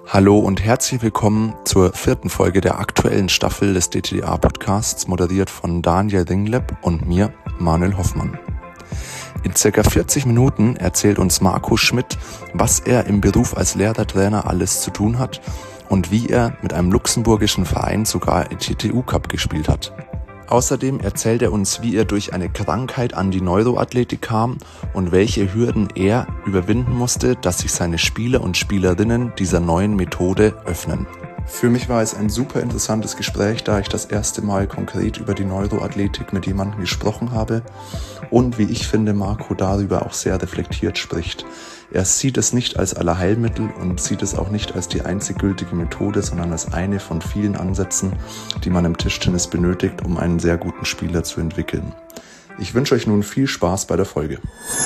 Hallo und herzlich willkommen zur 4. Folge der aktuellen Staffel des DTDA-Podcasts, moderiert von Daniel Ringleb und mir, Manuel Hoffmann. In circa 40 Minuten erzählt uns Marco Schmidt, was er im Beruf als Lehrertrainer alles zu tun hat und wie er mit einem luxemburgischen Verein sogar im TTU-Cup gespielt hat. Außerdem erzählt er uns, wie er durch eine Krankheit an die Neuroathletik kam und welche Hürden er überwinden musste, dass sich seine Spieler und Spielerinnen dieser neuen Methode öffnen. Für mich war es ein super interessantes Gespräch, da ich das erste Mal konkret über die Neuroathletik mit jemandem gesprochen habe und, wie ich finde, Marco darüber auch sehr reflektiert spricht. Er sieht es nicht als Allerheilmittel und sieht es auch nicht als die einzig gültige Methode, sondern als eine von vielen Ansätzen, die man im Tischtennis benötigt, um einen sehr guten Spieler zu entwickeln. Ich wünsche euch nun viel Spaß bei der Folge.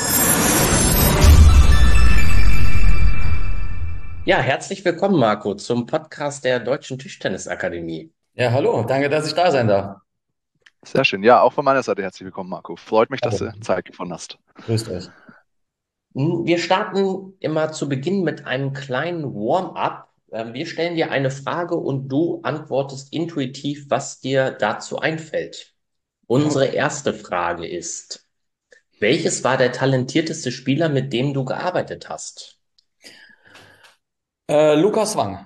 Ja, herzlich willkommen, Marco, zum Podcast der Deutschen Tischtennisakademie. Ja, hallo, danke, dass ich da sein darf. Sehr schön. Ja, auch von meiner Seite herzlich willkommen, Marco. Freut mich, dass Hallo, du Zeit gefunden hast. grüßt euch. Wir starten immer zu Beginn mit einem kleinen Warm-up. Wir stellen dir eine Frage und du antwortest intuitiv, was dir dazu einfällt. Unsere Okay. erste Frage ist: Welches war der talentierteste Spieler, mit dem du gearbeitet hast? Lukas Wang.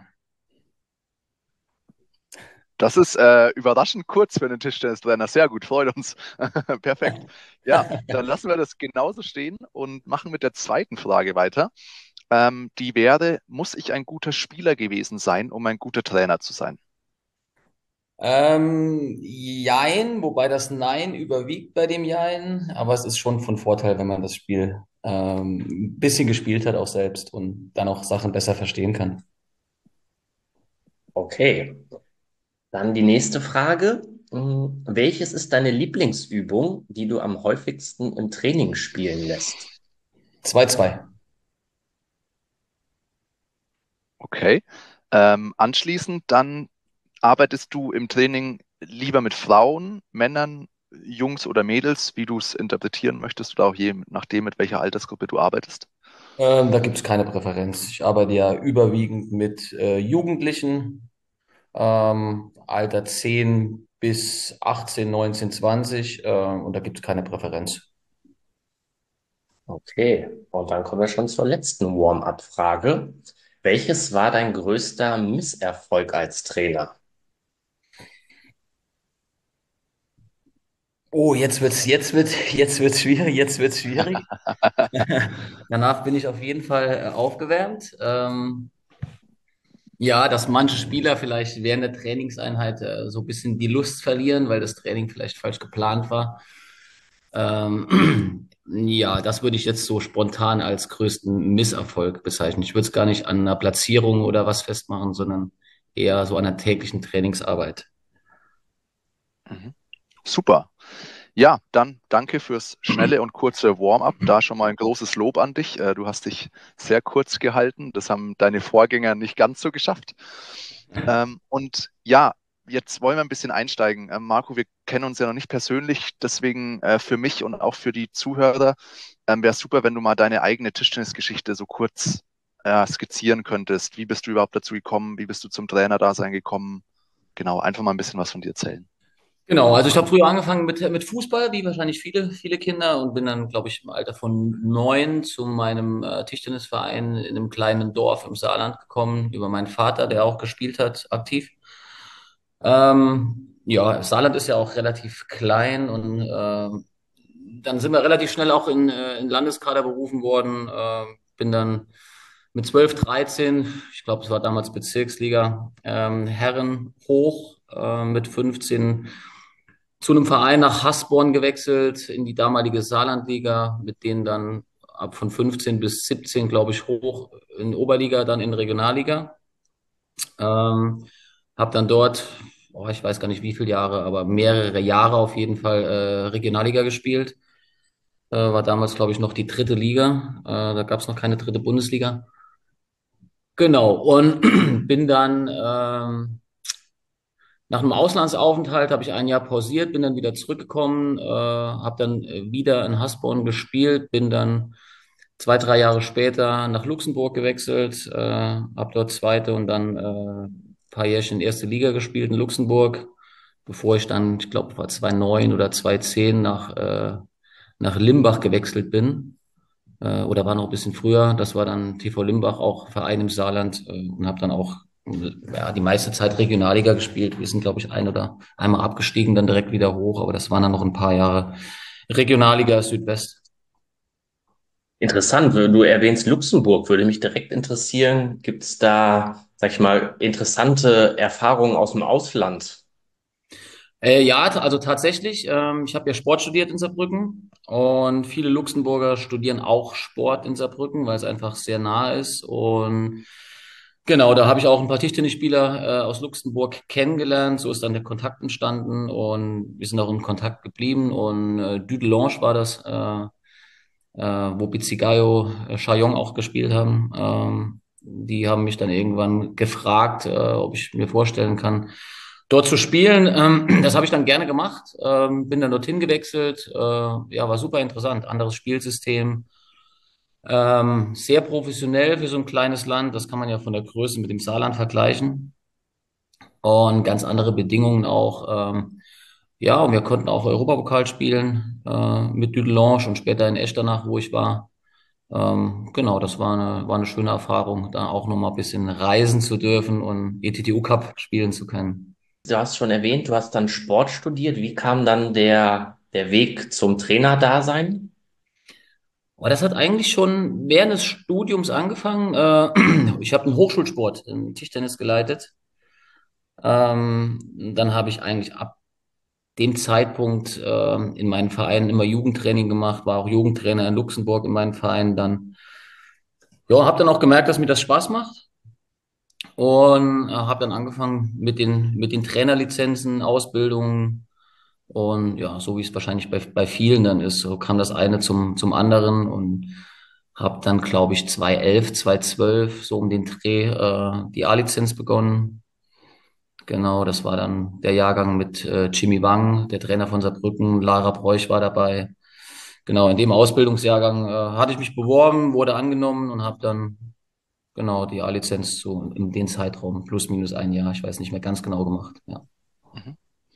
Das ist überraschend kurz für einen Tischtennistrainer. Sehr gut, freut uns. Perfekt. Ja, dann lassen wir das genauso stehen und machen mit der zweiten Frage weiter. Die wäre, muss ich ein guter Spieler gewesen sein, um ein guter Trainer zu sein? Jein, wobei das Nein überwiegt bei dem Jein, aber es ist schon von Vorteil, wenn man das Spiel ein bisschen gespielt hat auch selbst und dann auch Sachen besser verstehen kann. Okay, dann die nächste Frage. Welches ist deine Lieblingsübung, die du am häufigsten im Training spielen lässt? 2-2. Okay. Anschließend dann arbeitest du im Training lieber mit Frauen, Männern, Jungs oder Mädels, wie du es interpretieren möchtest, oder auch je nachdem, mit welcher Altersgruppe du arbeitest? Da gibt es keine Präferenz. Ich arbeite ja überwiegend mit Jugendlichen, Alter 10 bis 18, 19, 20, und da gibt es keine Präferenz. Okay, und dann kommen wir schon zur letzten Warm-up-Frage. Welches war dein größter Misserfolg als Trainer? Oh, jetzt wird's schwierig, jetzt wird's schwierig. Danach bin ich auf jeden Fall aufgewärmt. Ja, dass manche Spieler vielleicht während der Trainingseinheit so ein bisschen die Lust verlieren, weil das Training vielleicht falsch geplant war. Ja, das würde ich jetzt so spontan als größten Misserfolg bezeichnen. Ich würde es gar nicht an einer Platzierung oder was festmachen, sondern eher so an der täglichen Trainingsarbeit. Mhm. Super. Ja, dann danke fürs schnelle und kurze Warm-up. Da schon mal ein großes Lob an dich. Du hast dich sehr kurz gehalten. Das haben deine Vorgänger nicht ganz so geschafft. Und ja, jetzt wollen wir ein bisschen einsteigen. Marco, wir kennen uns ja noch nicht persönlich, deswegen für mich und auch für die Zuhörer wäre es super, wenn du mal deine eigene Tischtennisgeschichte so kurz skizzieren könntest. Wie bist du überhaupt dazu gekommen? Wie bist du zum Trainerdasein gekommen? Genau, einfach mal ein bisschen was von dir erzählen. Genau, also ich habe früher angefangen mit Fußball, wie wahrscheinlich viele Kinder, und bin dann, glaube ich, im Alter von 9 zu meinem Tischtennisverein in einem kleinen Dorf im Saarland gekommen, über meinen Vater, der auch gespielt hat, aktiv. Ja, Saarland ist ja auch relativ klein, und dann sind wir relativ schnell auch in Landeskader berufen worden. Bin dann mit 12, 13, ich glaube, es war damals Bezirksliga, Herren hoch, mit 15 zu einem Verein nach Hasborn gewechselt, in die damalige Saarlandliga, mit denen dann ab von 15 bis 17, glaube ich, hoch in Oberliga, dann in Regionalliga. Habe dann dort, ich weiß gar nicht wie viele Jahre, aber mehrere Jahre auf jeden Fall Regionalliga gespielt. War damals, glaube ich, noch die dritte Liga. Da gab es noch keine dritte Bundesliga. Genau, und bin dann nach einem Auslandsaufenthalt habe ich ein Jahr pausiert, bin dann wieder zurückgekommen, habe dann wieder in Hasborn gespielt, bin dann 2, 3 Jahre später nach Luxemburg gewechselt, habe dort zweite und dann ein paar Jährchen erste Liga gespielt in Luxemburg, bevor ich dann, ich glaube, war 2009 oder 2010 nach Limbach gewechselt bin. Oder war noch ein bisschen früher. Das war dann TV Limbach, auch Verein im Saarland, und habe dann auch ja, die meiste Zeit Regionalliga gespielt. Wir sind, glaube ich, einmal abgestiegen, dann direkt wieder hoch, aber das waren dann noch ein paar Jahre Regionalliga Südwest. Interessant, du erwähnst Luxemburg, würde mich direkt interessieren. Gibt es da, sag ich mal, interessante Erfahrungen aus dem Ausland? Ja, also tatsächlich, ich habe ja Sport studiert in Saarbrücken und viele Luxemburger studieren auch Sport in Saarbrücken, weil es einfach sehr nah ist. Und genau, da habe ich auch ein paar Tischtennisspieler aus Luxemburg kennengelernt. So ist dann der Kontakt entstanden und wir sind auch in Kontakt geblieben. Und Dudelange war das, wo Pizzigayo, Chaillon auch gespielt haben. Die haben mich dann irgendwann gefragt, ob ich mir vorstellen kann, dort zu spielen. Das habe ich dann gerne gemacht, bin dann dorthin gewechselt. Ja, war super interessant. Anderes Spielsystem, sehr professionell für so ein kleines Land. Das kann man ja von der Größe mit dem Saarland vergleichen. Und ganz andere Bedingungen auch. Ja, und wir konnten auch Europapokal spielen mit Dudelange und später in Echternach, wo ich war. Genau, das war eine schöne Erfahrung, da auch nochmal ein bisschen reisen zu dürfen und ETTU Cup spielen zu können. Du hast schon erwähnt, du hast dann Sport studiert. Wie kam dann der Weg zum Trainerdasein? Aber das hat eigentlich schon während des Studiums angefangen. Ich habe einen Hochschulsport im Tischtennis geleitet. Dann habe ich eigentlich ab dem Zeitpunkt in meinen Vereinen immer Jugendtraining gemacht, war auch Jugendtrainer in Luxemburg in meinen Vereinen dann. Ja, habe dann auch gemerkt, dass mir das Spaß macht und habe dann angefangen mit den Trainerlizenzen, Ausbildungen und ja, so wie es wahrscheinlich bei vielen dann ist, so kam das eine zum anderen und habe dann, glaube ich, 2011, 2012 so um den Dreh die A-Lizenz begonnen. Genau, das war dann der Jahrgang mit Jimmy Wang, der Trainer von Saarbrücken, Lara Broich war dabei. Genau, in dem Ausbildungsjahrgang hatte ich mich beworben, wurde angenommen und habe dann genau die A-Lizenz so in den Zeitraum plus minus ein Jahr, ich weiß nicht mehr ganz genau gemacht. Ja. Mhm.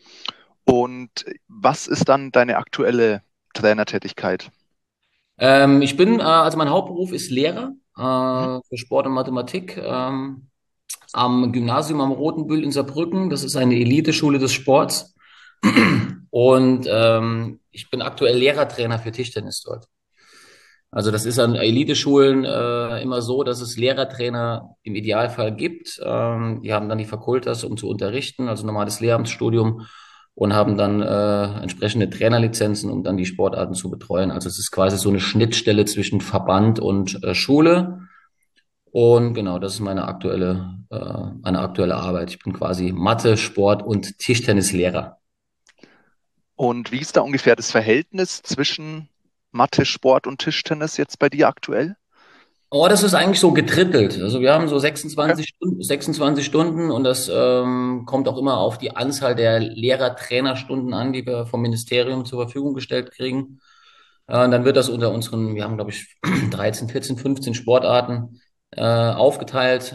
Und was ist dann deine aktuelle Trainertätigkeit? Also mein Hauptberuf ist Lehrer Mhm. für Sport und Mathematik am Gymnasium am Rotenbühl in Saarbrücken. Das ist eine Eliteschule des Sports. Und ich bin aktuell Lehrertrainer für Tischtennis dort. Also das ist an Eliteschulen immer so, dass es Lehrertrainer im Idealfall gibt. Die haben dann die Fakultas, um zu unterrichten, also normales Lehramtsstudium und haben dann entsprechende Trainerlizenzen, um dann die Sportarten zu betreuen. Also es ist quasi so eine Schnittstelle zwischen Verband und Schule. Und genau, das ist meine aktuelle Arbeit. Ich bin quasi Mathe, Sport und Tischtennislehrer. Und wie ist da ungefähr das Verhältnis zwischen Mathe, Sport und Tischtennis jetzt bei dir aktuell? Oh, das ist eigentlich so gedrittelt. Also wir haben so Okay. 26 Stunden und das kommt auch immer auf die Anzahl der Lehrer-Trainerstunden an, die wir vom Ministerium zur Verfügung gestellt kriegen. Und dann wird das unter wir haben, glaube ich, 13, 14, 15 Sportarten aufgeteilt.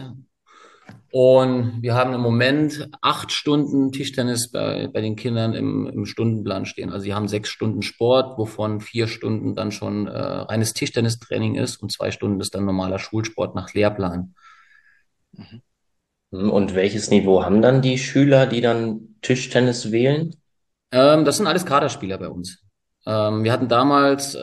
Und wir haben im Moment 8 Stunden Tischtennis bei den Kindern im Stundenplan stehen. Also sie haben 6 Stunden Sport, wovon 4 Stunden dann schon reines Tischtennistraining ist und 2 Stunden ist dann normaler Schulsport nach Lehrplan. Mhm. Und welches Niveau haben dann die Schüler, die dann Tischtennis wählen? Das sind alles Kaderspieler bei uns. Wir hatten damals,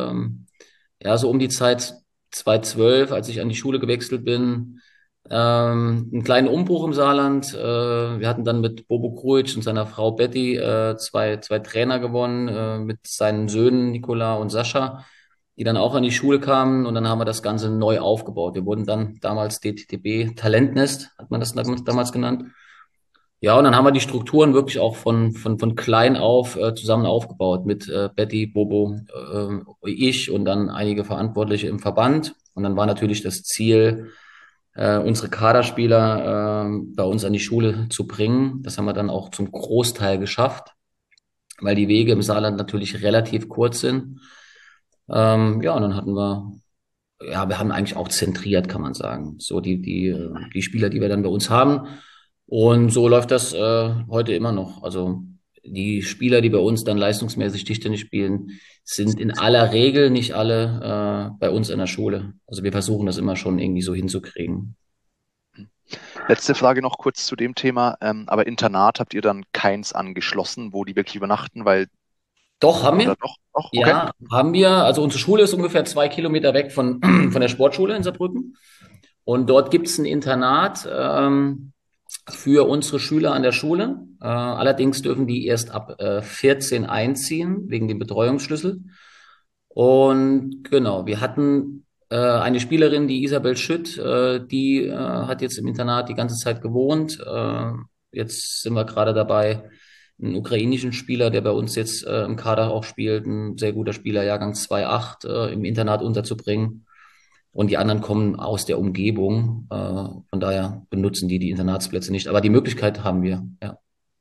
ja, so um die Zeit 2012, als ich an die Schule gewechselt bin, einen kleinen Umbruch im Saarland. Wir hatten dann mit Bobo Kruic und seiner Frau Betty zwei Trainer gewonnen, mit seinen Söhnen Nikola und Sascha, die dann auch an die Schule kamen und dann haben wir das Ganze neu aufgebaut. Wir wurden dann damals DTTB Talentnest, hat man das damals genannt. Ja, und dann haben wir die Strukturen wirklich auch von klein auf zusammen aufgebaut mit Betty, Bobo, ich und dann einige Verantwortliche im Verband. Und dann war natürlich das Ziel, unsere Kaderspieler bei uns an die Schule zu bringen. Das haben wir dann auch zum Großteil geschafft, weil die Wege im Saarland natürlich relativ kurz sind. Ja, und dann hatten wir ja, wir haben eigentlich auch zentriert, kann man sagen. So die Spieler, die wir dann bei uns haben. Und so läuft das heute immer noch. Also die Spieler, die bei uns dann leistungsmäßig Tischtennis spielen, sind in aller Regel nicht alle bei uns in der Schule. Also wir versuchen das immer schon irgendwie so hinzukriegen. Letzte Frage noch kurz zu dem Thema. Aber Internat habt ihr dann keins angeschlossen, wo die wirklich übernachten, weil, Doch, haben wir. oder doch? Doch, okay. Ja, haben wir. Also unsere Schule ist ungefähr 2 Kilometer weg von der Sportschule in Saarbrücken. Und dort gibt es ein Internat für unsere Schüler an der Schule. Allerdings dürfen die erst ab 14 einziehen, wegen dem Betreuungsschlüssel. Und genau, wir hatten eine Spielerin, die Isabel Schütt, die hat jetzt im Internat die ganze Zeit gewohnt. Jetzt sind wir gerade dabei, einen ukrainischen Spieler, der bei uns jetzt im Kader auch spielt, ein sehr guter Spieler, Jahrgang 2.8, im Internat unterzubringen. Und die anderen kommen aus der Umgebung. Von daher benutzen die Internatsplätze nicht. Aber die Möglichkeit haben wir, ja.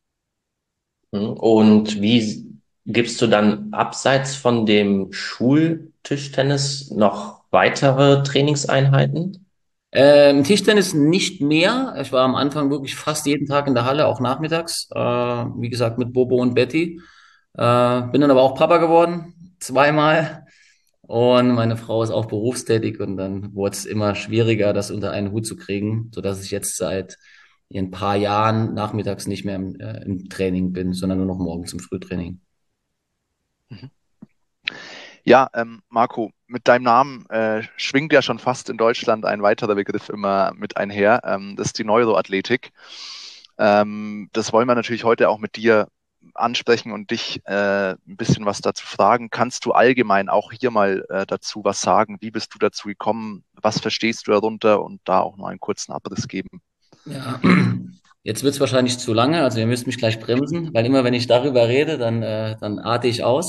Und wie gibst du dann abseits von dem Schultischtennis noch weitere Trainingseinheiten? Tischtennis nicht mehr. Ich war am Anfang wirklich fast jeden Tag in der Halle, auch nachmittags. Wie gesagt, mit Bobo und Betty. Bin dann aber auch Papa geworden, zweimal. Und meine Frau ist auch berufstätig und dann wurde es immer schwieriger, das unter einen Hut zu kriegen, sodass ich jetzt seit ein paar Jahren nachmittags nicht mehr im Training bin, sondern nur noch morgens im Frühtraining. Mhm. Ja, Marco, mit deinem Namen schwingt ja schon fast in Deutschland ein weiterer Begriff immer mit einher. Das ist die Neuroathletik. Das wollen wir natürlich heute auch mit dir ansprechen und dich ein bisschen was dazu fragen. Kannst du allgemein auch hier mal dazu was sagen? Wie bist du dazu gekommen? Was verstehst du darunter? Und da auch noch einen kurzen Abriss geben. Ja, jetzt wird es wahrscheinlich zu lange, also ihr müsst mich gleich bremsen, weil immer wenn ich darüber rede, dann arte ich aus.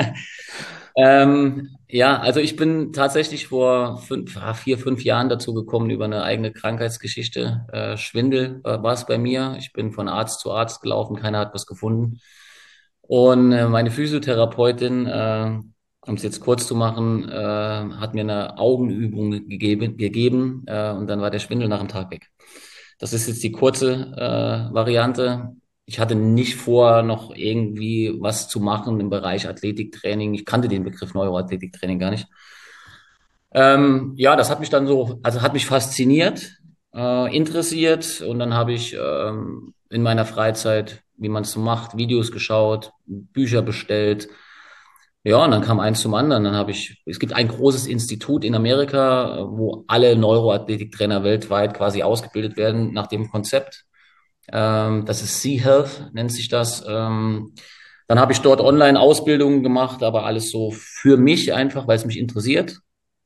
Ja, also ich bin tatsächlich vor 4, 5 Jahren dazu gekommen über eine eigene Krankheitsgeschichte. Schwindel war es bei mir. Ich bin von Arzt zu Arzt gelaufen, keiner hat was gefunden. Und meine Physiotherapeutin, um es jetzt kurz zu machen, hat mir eine Augenübung gegeben und dann war der Schwindel nach einem Tag weg. Das ist jetzt die kurze Variante. Ich hatte nicht vor, noch irgendwie was zu machen im Bereich Athletiktraining. Ich kannte den Begriff Neuroathletiktraining gar nicht. Ja, das hat mich dann so, also hat mich fasziniert, interessiert und dann habe ich in meiner Freizeit, wie man es so macht, Videos geschaut, Bücher bestellt. Ja, und dann kam eins zum anderen. Es gibt ein großes Institut in Amerika, wo alle Neuroathletiktrainer weltweit quasi ausgebildet werden nach dem Konzept. Das ist Sea-Health, nennt sich das. Dann habe ich dort Online-Ausbildungen gemacht, aber alles so für mich einfach, weil es mich interessiert.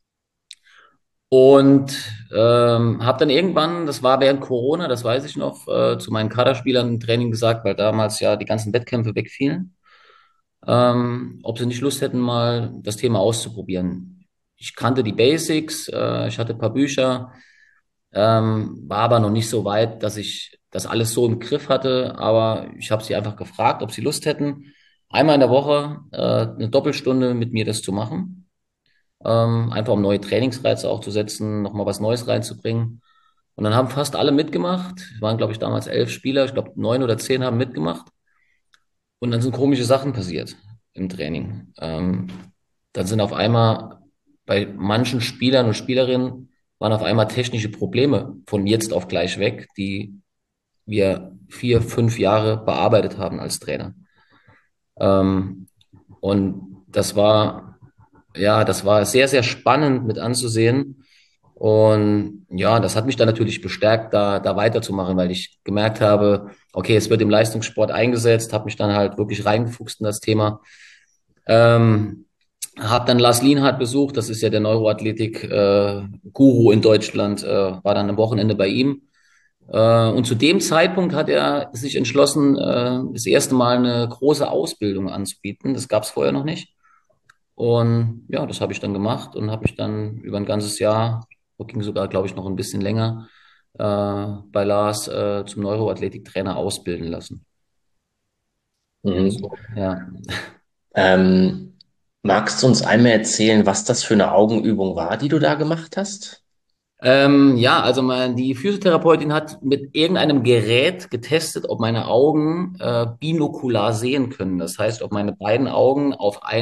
Und habe dann irgendwann, das war während Corona, das weiß ich noch, zu meinen Kaderspielern im Training gesagt, weil damals ja die ganzen Wettkämpfe wegfielen, ob sie nicht Lust hätten, mal das Thema auszuprobieren. Ich kannte die Basics, ich hatte ein paar Bücher, war aber noch nicht so weit, dass ich das alles so im Griff hatte, aber ich habe sie einfach gefragt, ob sie Lust hätten, einmal in der Woche eine Doppelstunde mit mir das zu machen. Einfach um neue Trainingsreize auch zu setzen, nochmal was Neues reinzubringen. Und dann haben fast alle mitgemacht. Es waren, glaube ich, damals 11 Spieler. Ich glaube, 9 oder 10 haben mitgemacht. Und dann sind komische Sachen passiert im Training. Dann sind auf einmal bei manchen Spielern und Spielerinnen waren auf einmal technische Probleme von jetzt auf gleich weg, die wir 4, 5 Jahre bearbeitet haben als Trainer. Ähm, und das war sehr, sehr spannend mit anzusehen. Und ja, das hat mich dann natürlich bestärkt, da weiterzumachen, weil ich gemerkt habe, okay, es wird im Leistungssport eingesetzt, habe mich dann halt wirklich reingefuchst in das Thema. Ähm, habe dann Lars Lienhardt besucht, das ist ja der Neuroathletik-Guru in Deutschland, war dann am Wochenende bei ihm. Und zu dem Zeitpunkt hat er sich entschlossen, das erste Mal eine große Ausbildung anzubieten. Das gab es vorher noch nicht. Und ja, das habe ich dann gemacht und habe mich dann über ein ganzes Jahr, ging sogar, glaube ich, noch ein bisschen länger, bei Lars zum Neuroathletiktrainer ausbilden lassen. Mhm. So, ja. Ähm, Magst du uns einmal erzählen, was das für eine Augenübung war, die du da gemacht hast? Ja, also die Physiotherapeutin hat mit irgendeinem Gerät getestet, ob meine Augen binokular sehen können. Das heißt, ob meine beiden Augen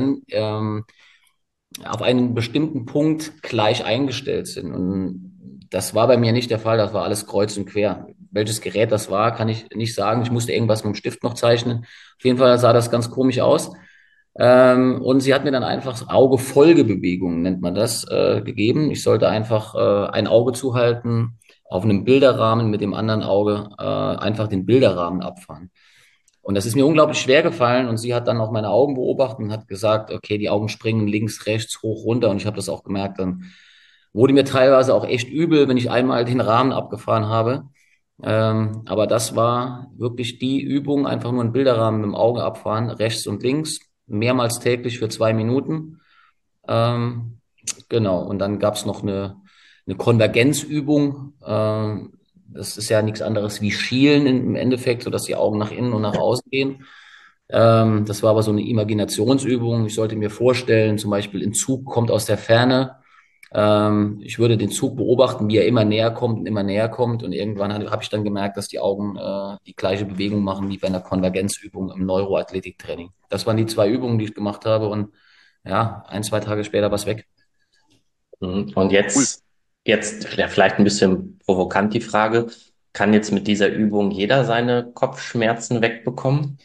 auf einen bestimmten Punkt gleich eingestellt sind. Und das war bei mir nicht der Fall. Das war alles kreuz und quer. Welches Gerät das war, kann ich nicht sagen. Ich musste irgendwas mit dem Stift noch zeichnen. Auf jeden Fall sah das ganz komisch aus. Und sie hat mir dann einfach Auge-Folgebewegungen, nennt man das, gegeben. Ich sollte einfach ein Auge zuhalten, auf einem Bilderrahmen mit dem anderen Auge einfach den Bilderrahmen abfahren. Und das ist mir unglaublich schwer gefallen. Und sie hat dann auch meine Augen beobachtet und hat gesagt, okay, die Augen springen links, rechts, hoch, runter. Und ich habe das auch gemerkt. Dann wurde mir teilweise auch echt übel, wenn ich einmal den Rahmen abgefahren habe. Aber das war wirklich die Übung, einfach nur einen Bilderrahmen mit dem Auge abfahren, rechts und links, mehrmals täglich für 2 Minuten. Ähm, genau, und dann gab's noch eine Konvergenzübung. Das ist ja nichts anderes wie Schielen im Endeffekt, sodass die Augen nach innen und nach außen gehen. Das war aber so eine Imaginationsübung. Ich sollte mir vorstellen, zum Beispiel ein Zug kommt aus der Ferne. Ich würde den Zug beobachten, wie er immer näher kommt und immer näher kommt. Und irgendwann habe ich dann gemerkt, dass die Augen die gleiche Bewegung machen wie bei einer Konvergenzübung im Neuroathletiktraining. Das waren die 2 Übungen, die ich gemacht habe. Und ja, 1, 2 Tage später war es weg. Und Cool. jetzt ja, vielleicht ein bisschen provokant die Frage, kann jetzt mit dieser Übung jeder seine Kopfschmerzen wegbekommen?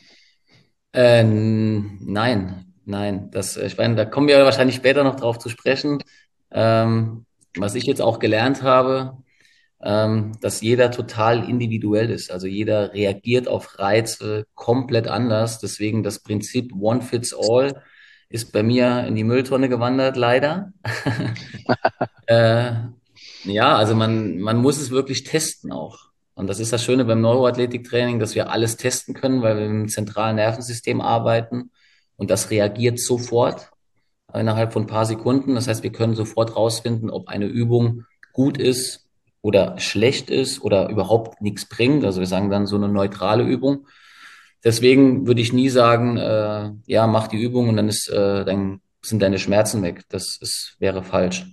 Nein. Ich meine, da kommen wir wahrscheinlich später noch drauf zu sprechen. Was ich jetzt auch gelernt habe, dass jeder total individuell ist. Also jeder reagiert auf Reize komplett anders. Deswegen das Prinzip One Fits All ist bei mir in die Mülltonne gewandert, leider. Äh, ja, also man muss es wirklich testen auch. Und das ist das Schöne beim Neuroathletiktraining, dass wir alles testen können, weil wir mit dem zentralen Nervensystem arbeiten und das reagiert sofort innerhalb von ein paar Sekunden. Das heißt, wir können sofort rausfinden, ob eine Übung gut ist oder schlecht ist oder überhaupt nichts bringt. Also wir sagen dann so eine neutrale Übung. Deswegen würde ich nie sagen, ja, mach die Übung und dann sind deine Schmerzen weg. Wäre falsch.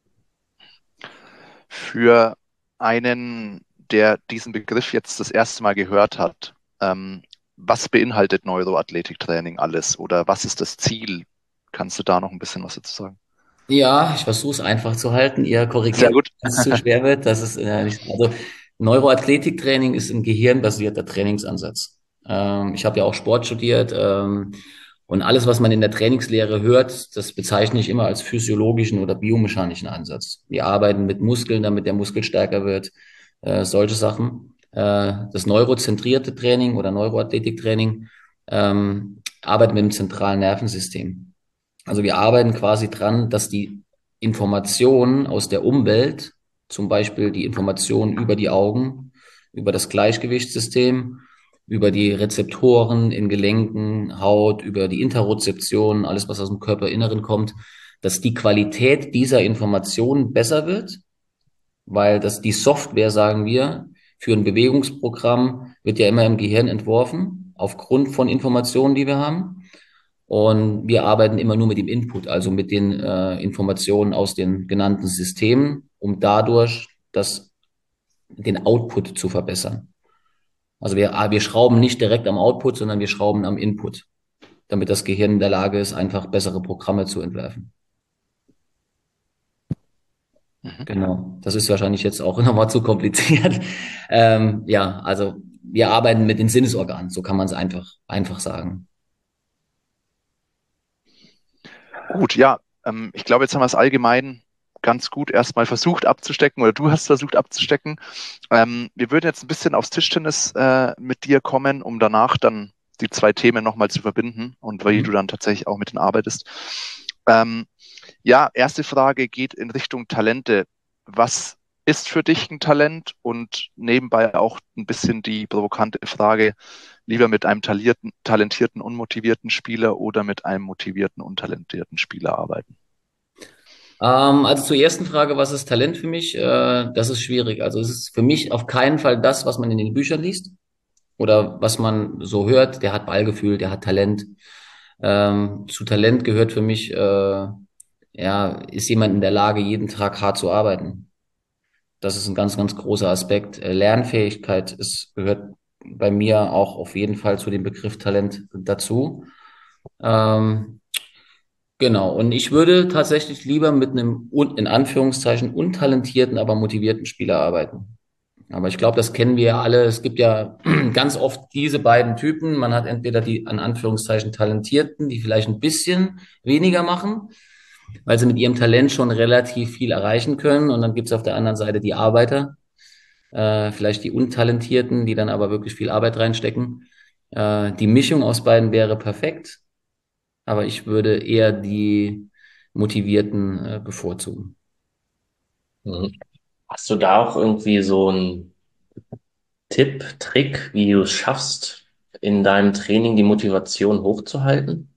Für einen, der diesen Begriff jetzt das erste Mal gehört hat, was beinhaltet Neuroathletiktraining alles oder was ist das Ziel? Kannst du da noch ein bisschen was dazu sagen? Ja, ich versuche es einfach zu halten. Ihr Sehr korrigiert, gut. wenn es zu schwer wird. Das ist nicht, also Neuroathletiktraining ist ein gehirnbasierter Trainingsansatz. Ich habe ja auch Sport studiert und alles, was man in der Trainingslehre hört, das bezeichne ich immer als physiologischen oder biomechanischen Ansatz. Wir arbeiten mit Muskeln, damit der Muskel stärker wird, solche Sachen. Das neurozentrierte Training oder Neuroathletiktraining arbeitet mit dem zentralen Nervensystem. Also wir arbeiten quasi dran, dass die Informationen aus der Umwelt, zum Beispiel die Informationen über die Augen, über das Gleichgewichtssystem, über die Rezeptoren in Gelenken, Haut, über die Interozeption, alles, was aus dem Körperinneren kommt, dass die Qualität dieser Informationen besser wird, weil das die Software, sagen wir, für ein Bewegungsprogramm wird ja immer im Gehirn entworfen, aufgrund von Informationen, die wir haben. Und wir arbeiten immer nur mit dem Input, also mit den Informationen aus den genannten Systemen, um dadurch den Output zu verbessern. Also wir schrauben nicht direkt am Output, sondern wir schrauben am Input, damit das Gehirn in der Lage ist, einfach bessere Programme zu entwerfen. Mhm. Genau. Das ist wahrscheinlich jetzt auch nochmal zu kompliziert. Ja, also wir arbeiten mit den Sinnesorganen, so kann man es einfach sagen. Gut, ja, ich glaube, jetzt haben wir es allgemein ganz gut erstmal versucht abzustecken oder du hast versucht abzustecken. Wir würden jetzt ein bisschen aufs Tischtennis mit dir kommen, um danach dann die 2 Themen nochmal zu verbinden und wie du dann tatsächlich auch mit denen arbeitest. Ja, erste Frage geht in Richtung Talente. Was ist für dich ein Talent? Und nebenbei auch ein bisschen die provokante Frage, lieber mit einem talentierten, unmotivierten Spieler oder mit einem motivierten, untalentierten Spieler arbeiten? Also zur ersten Frage, was ist Talent für mich? Das ist schwierig. Also es ist für mich auf keinen Fall das, was man in den Büchern liest oder was man so hört. Der hat Ballgefühl, der hat Talent. Zu Talent gehört für mich, ja, ist jemand in der Lage, jeden Tag hart zu arbeiten. Das ist ein ganz, ganz großer Aspekt. Lernfähigkeit gehört bei mir auch auf jeden Fall zu dem Begriff Talent dazu. Ähm, genau. Und ich würde tatsächlich lieber mit einem, in Anführungszeichen, untalentierten, aber motivierten Spieler arbeiten. Aber ich glaube, das kennen wir ja alle. Es gibt ja ganz oft diese beiden Typen. Man hat entweder die, an Anführungszeichen, Talentierten, die vielleicht ein bisschen weniger machen, weil sie mit ihrem Talent schon relativ viel erreichen können. Und dann gibt es auf der anderen Seite die Arbeiter, vielleicht die Untalentierten, die dann aber wirklich viel Arbeit reinstecken. Die Mischung aus beiden wäre perfekt, aber ich würde eher die Motivierten bevorzugen. Mhm. Hast du da auch irgendwie so einen Tipp, Trick, wie du es schaffst, in deinem Training die Motivation hochzuhalten?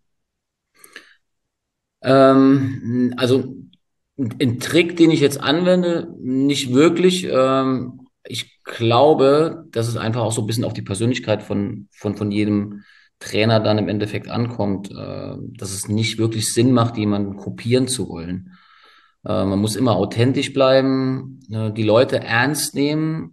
Also ein Trick, den ich jetzt anwende, nicht wirklich. Ich glaube, dass es einfach auch so ein bisschen auf die Persönlichkeit von jedem Trainer dann im Endeffekt ankommt, dass es nicht wirklich Sinn macht, jemanden kopieren zu wollen. Man muss immer authentisch bleiben, die Leute ernst nehmen,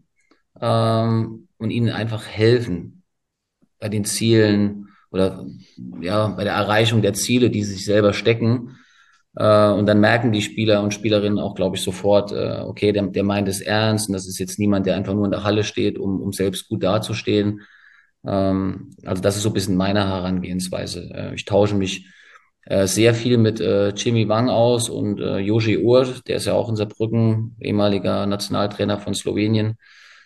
und ihnen einfach helfen bei den Zielen oder ja, bei der Erreichung der Ziele, die sie sich selber stecken. Und dann merken die Spieler und Spielerinnen auch, glaube ich, sofort, okay, der meint es ernst und das ist jetzt niemand, der einfach nur in der Halle steht, um selbst gut dazustehen. Also das ist so ein bisschen meine Herangehensweise. Ich tausche mich sehr viel mit Jimmy Wang aus und Joži Ur, der ist ja auch in Saarbrücken, ehemaliger Nationaltrainer von Slowenien.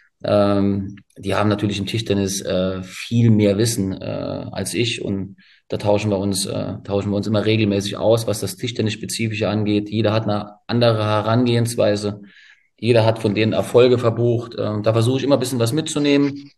Die haben natürlich im Tischtennis viel mehr Wissen als ich und da tauschen wir uns immer regelmäßig aus, was das Tischtennis-Spezifische angeht. Jeder hat eine andere Herangehensweise. Jeder hat von denen Erfolge verbucht. Da versuche ich immer ein bisschen was mitzunehmen.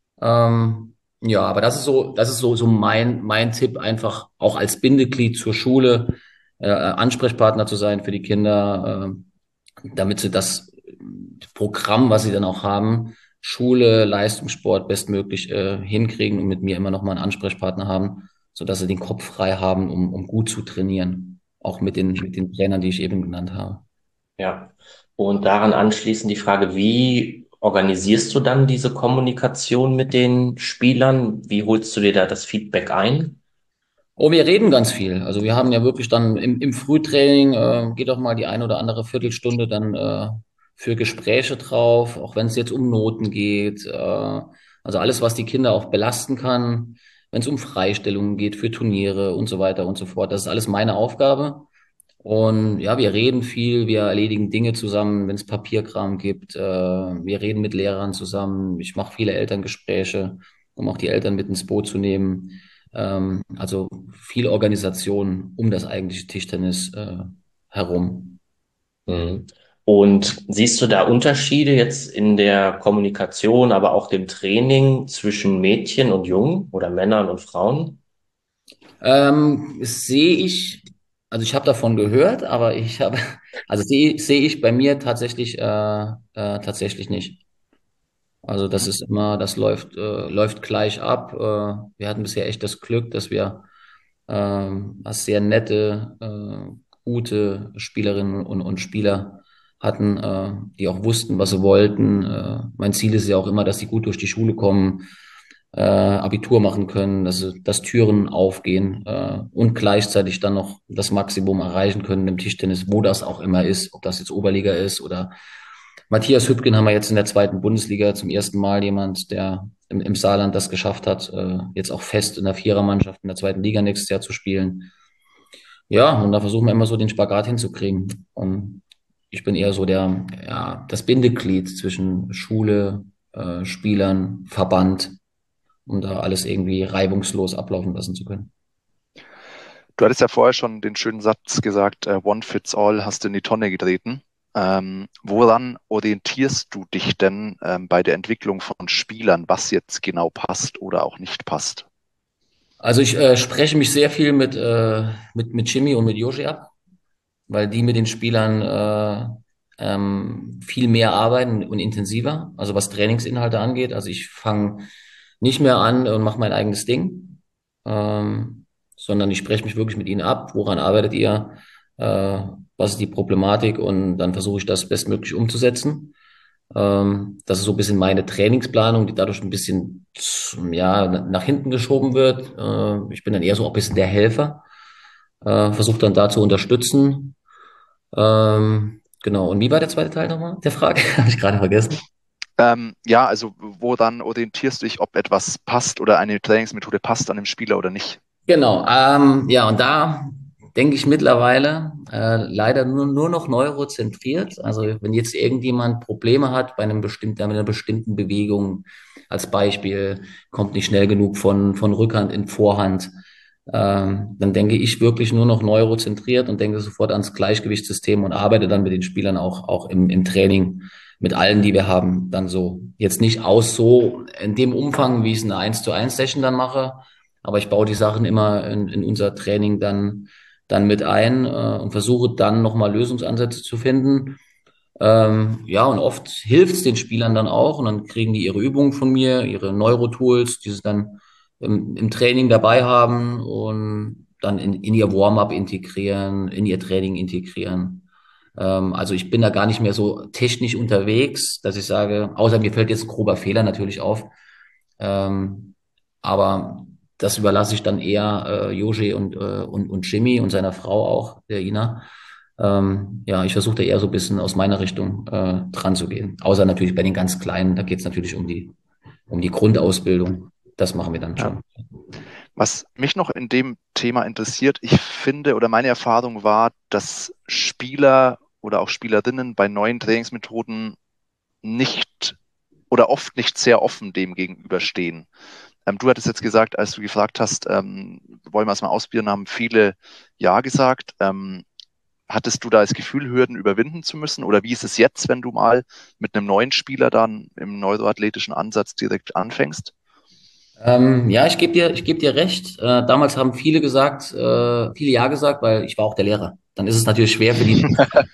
Ja, aber das ist so mein Tipp, einfach auch als Bindeglied zur Schule, Ansprechpartner zu sein für die Kinder, damit sie das Programm, was sie dann auch haben, Schule, Leistungssport bestmöglich hinkriegen und mit mir immer noch mal einen Ansprechpartner haben, sodass sie den Kopf frei haben, um gut zu trainieren. Auch mit den Trainern, die ich eben genannt habe. Ja. Und daran anschließend die Frage, wie organisierst du dann diese Kommunikation mit den Spielern? Wie holst du dir da das Feedback ein? Oh, wir reden ganz viel. Also wir haben ja wirklich dann im Frühtraining, geht auch mal die eine oder andere Viertelstunde dann für Gespräche drauf, auch wenn es jetzt um Noten geht. Also alles, was die Kinder auch belasten kann, wenn es um Freistellungen geht für Turniere und so weiter und so fort. Das ist alles meine Aufgabe. Und ja, wir reden viel, wir erledigen Dinge zusammen, wenn es Papierkram gibt. Wir reden mit Lehrern zusammen. Ich mache viele Elterngespräche, um auch die Eltern mit ins Boot zu nehmen. Also viel Organisation um das eigentliche Tischtennis herum. Mhm. Und siehst du da Unterschiede jetzt in der Kommunikation, aber auch dem Training zwischen Mädchen und Jungen oder Männern und Frauen? Sehe ich, also ich habe davon gehört, aber also sehe ich bei mir tatsächlich nicht. Also das ist immer, läuft gleich ab. Wir hatten bisher echt das Glück, dass wir sehr nette, gute Spielerinnen und Spieler hatten, die auch wussten, was sie wollten. Mein Ziel ist ja auch immer, dass sie gut durch die Schule kommen, Abitur machen können, dass Türen aufgehen und gleichzeitig dann noch das Maximum erreichen können im Tischtennis, wo das auch immer ist, ob das jetzt Oberliga ist oder Matthias Hübgen haben wir jetzt in der zweiten Bundesliga zum ersten Mal jemand, der im Saarland das geschafft hat, jetzt auch fest in der Vierermannschaft in der zweiten Liga nächstes Jahr zu spielen. Ja, und da versuchen wir immer so den Spagat hinzukriegen. Und ich bin eher so das Bindeglied zwischen Schule, Spielern, Verband, um da alles irgendwie reibungslos ablaufen lassen zu können. Du hattest ja vorher schon den schönen Satz gesagt, One fits all hast du in die Tonne getreten. Woran orientierst du dich denn bei der Entwicklung von Spielern, was jetzt genau passt oder auch nicht passt? Also ich spreche mich sehr viel mit Jimmy und mit Joshi ab, weil die mit den Spielern viel mehr arbeiten und intensiver, also was Trainingsinhalte angeht. Also ich fange nicht mehr an und mache mein eigenes Ding, ähm, sondern ich spreche mich wirklich mit ihnen ab, woran arbeitet ihr, was ist die Problematik und dann versuche ich das bestmöglich umzusetzen. Das ist so ein bisschen meine Trainingsplanung, die dadurch ein bisschen ja, nach hinten geschoben wird. Ich bin dann eher so ein bisschen der Helfer, versuche dann da zu unterstützen. Genau. Und wie war der zweite Teil nochmal der Frage? Habe ich gerade vergessen. Ja, also woran orientierst du dich, ob etwas passt oder eine Trainingsmethode passt an dem Spieler oder nicht? Genau, ja, und da denke ich mittlerweile leider nur noch neurozentriert. Also wenn jetzt irgendjemand Probleme hat bei einer bestimmten Bewegung, als Beispiel, kommt nicht schnell genug von Rückhand in Vorhand, dann denke ich wirklich nur noch neurozentriert und denke sofort ans Gleichgewichtssystem und arbeite dann mit den Spielern auch im Training mit allen, die wir haben, dann so. Jetzt nicht so in dem Umfang, wie ich es in einer 1:1 Session dann mache, aber ich baue die Sachen immer in unser Training dann mit ein und versuche dann nochmal Lösungsansätze zu finden. Ja, und oft hilft es den Spielern dann auch und dann kriegen die ihre Übungen von mir, ihre Neurotools, die sie dann im Training dabei haben und dann in ihr Warm-up integrieren, in ihr Training integrieren. Also ich bin da gar nicht mehr so technisch unterwegs, dass ich sage, außer mir fällt jetzt ein grober Fehler natürlich auf. Ähm, aber das überlasse ich dann eher Jože und Jimmy und seiner Frau auch, der Ina. Ja, ich versuche da eher so ein bisschen aus meiner Richtung dran zu gehen. Außer natürlich bei den ganz Kleinen, da geht es natürlich um die Grundausbildung. Das machen wir dann Ja. schon. Was mich noch in dem Thema interessiert, ich finde oder meine Erfahrung war, dass Spieler oder auch Spielerinnen bei neuen Trainingsmethoden nicht oder oft nicht sehr offen dem gegenüberstehen. Du hattest jetzt gesagt, als du gefragt hast, wollen wir es mal ausprobieren, haben viele Ja gesagt. Hattest du da das Gefühl, Hürden überwinden zu müssen? Oder wie ist es jetzt, wenn du mal mit einem neuen Spieler dann im neuroathletischen Ansatz direkt anfängst? Ja, ich geb dir recht. Damals haben viele gesagt, viele Ja gesagt, weil ich war auch der Lehrer. Dann ist es natürlich schwer für die.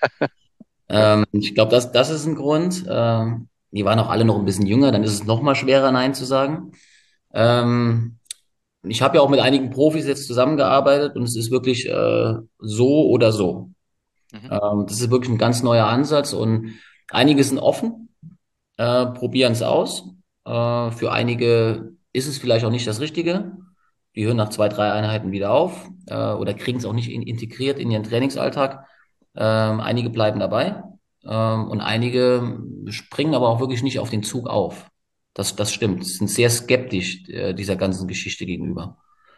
Ich glaube, das ist ein Grund. Die waren auch alle noch ein bisschen jünger, dann ist es noch mal schwerer, Nein zu sagen. Ähm, Ich habe ja auch mit einigen Profis jetzt zusammengearbeitet und es ist wirklich so oder so. Mhm. Das ist wirklich ein ganz neuer Ansatz und einige sind offen, probieren es aus. Für einige ist es vielleicht auch nicht das Richtige. Die hören nach 2, 3 Einheiten wieder auf oder kriegen es auch nicht integriert in ihren Trainingsalltag. Einige bleiben dabei und einige springen aber auch wirklich nicht auf den Zug auf. Das stimmt. Sie sind sehr skeptisch dieser ganzen Geschichte gegenüber.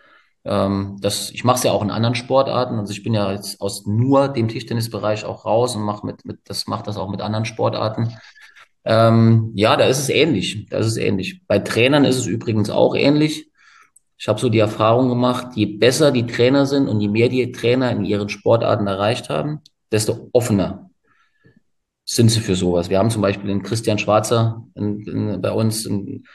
Ich mache es ja auch in anderen Sportarten. Also ich bin ja jetzt aus nur dem Tischtennisbereich auch raus und mach das auch mit anderen Sportarten. Ja, da ist es ähnlich. Da ist es ähnlich. Bei Trainern ist es übrigens auch ähnlich. Ich habe so die Erfahrung gemacht, je besser die Trainer sind und je mehr die Trainer in ihren Sportarten erreicht haben, desto offener sind sie für sowas. Wir haben zum Beispiel den Christian Schwarzer bei uns